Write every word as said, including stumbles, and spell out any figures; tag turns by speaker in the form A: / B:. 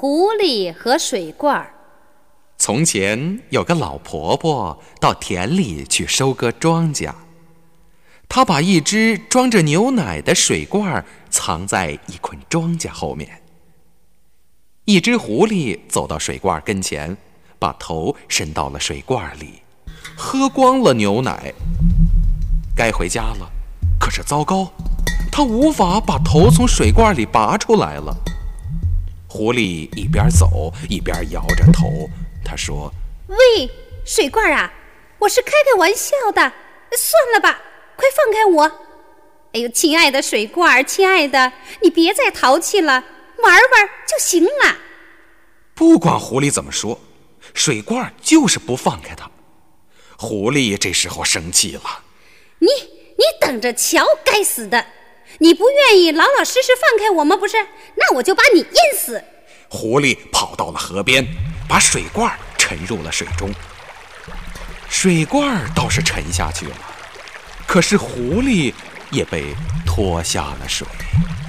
A: 狐狸和水罐。
B: 从前有个老婆婆到田里去收割庄稼，她把一只装着牛奶的水罐藏在一捆庄稼后面。一只狐狸走到水罐跟前，把头伸到了水罐里，喝光了牛奶。该回家了，可是糟糕，它无法把头从水罐里拔出来了。狐狸一边走一边摇着头，他说：
A: 喂，水罐啊，我是开个玩笑的，算了吧，快放开我。哎呦，亲爱的水罐，亲爱的，你别再淘气了，玩玩就行了。
B: 不管狐狸怎么说，水罐就是不放开它。狐狸这时候生气了：
A: 你你等着瞧，该死的！你不愿意老老实实放开我吗？不是，那我就把你淹死。
B: 狐狸跑到了河边，把水罐沉入了水中。水罐倒是沉下去了，可是狐狸也被拖下了水。